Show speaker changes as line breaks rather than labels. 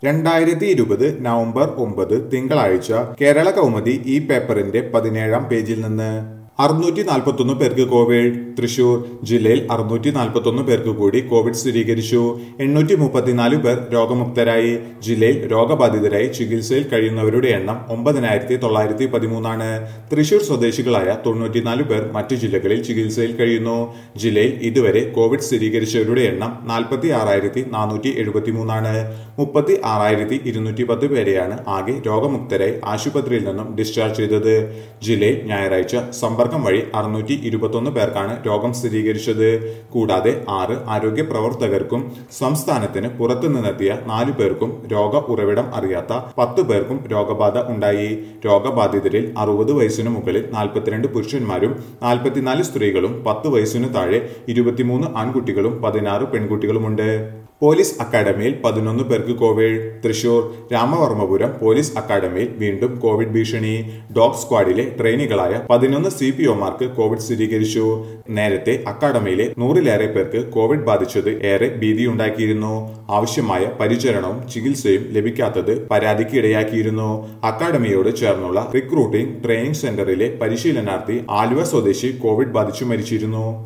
2020 November 9 തിങ്കളാഴ്ച കേരള കൗമുദി ഈ പേപ്പറിന്റെ 17-ാം പേജിൽ നിന്ന് 641 പേർക്ക് കോവിഡ്. തൃശൂർ ജില്ലയിൽ 641 പേർക്ക് കൂടി കോവിഡ് സ്ഥിരീകരിച്ചു. 834 പേർ രോഗമുക്തരായി. ജില്ലയിൽ രോഗബാധിതരായി ചികിത്സയിൽ കഴിയുന്നവരുടെ എണ്ണം 9913 ആണ്. തൃശൂർ സ്വദേശികളായ 94 പേർ മറ്റു ജില്ലകളിൽ ചികിത്സയിൽ കഴിയുന്നു. ജില്ലയിൽ ഇതുവരെ കോവിഡ് സ്ഥിരീകരിച്ചവരുടെ എണ്ണം 46473 ആണ്. 36210 പേരെയാണ് ആകെ രോഗമുക്തരായി ആശുപത്രിയിൽ നിന്നും ഡിസ്ചാർജ് ചെയ്തത്. ജില്ലയിൽ ഞായറാഴ്ച സമ്പർക്കം വഴി 621 പേർക്കാണ് രോഗം സ്ഥിരീകരിച്ചത്. കൂടാതെ 6 ആരോഗ്യ പ്രവർത്തകർക്കും സംസ്ഥാനത്തിന് പുറത്തു നിന്നെത്തിയ 4 പേർക്കും രോഗ ഉറവിടം അറിയാത്ത 10 പേർക്കും രോഗബാധ ഉണ്ടായി. രോഗബാധിതരിൽ 60 വയസ്സിനു മുകളിൽ 42 പുരുഷന്മാരും 44 സ്ത്രീകളും 10 വയസ്സിനു താഴെ 23 ആൺകുട്ടികളും 16 പെൺകുട്ടികളുമുണ്ട്. പോലീസ് അക്കാഡമിയിൽ 11 പേർക്ക് കോവിഡ്. തൃശൂർ രാമവർമ്മപുരം പോലീസ് അക്കാഡമിയിൽ വീണ്ടും കോവിഡ് ഭീഷണി. ഡോഗ് സ്ക്വാഡിലെ ട്രെയിനികളായ 11 CPOമാർക്ക് കോവിഡ് സ്ഥിരീകരിച്ചു. നേരത്തെ അക്കാഡമിയിലെ 100-ലേറെ പേർക്ക് കോവിഡ് ബാധിച്ചത് ഏറെ ഭീതിയുണ്ടാക്കിയിരുന്നു. ആവശ്യമായ പരിചരണവും ചികിത്സയും ലഭിക്കാത്തത് പരാതിക്ക് ഇടയാക്കിയിരുന്നു. അക്കാഡമിയോട് ചേർന്നുള്ള റിക്രൂട്ടിംഗ് ട്രെയിനിംഗ് സെന്ററിലെ പരിശീലനാർത്ഥി ആലുവ സ്വദേശി കോവിഡ് ബാധിച്ചു മരിച്ചിരുന്നു.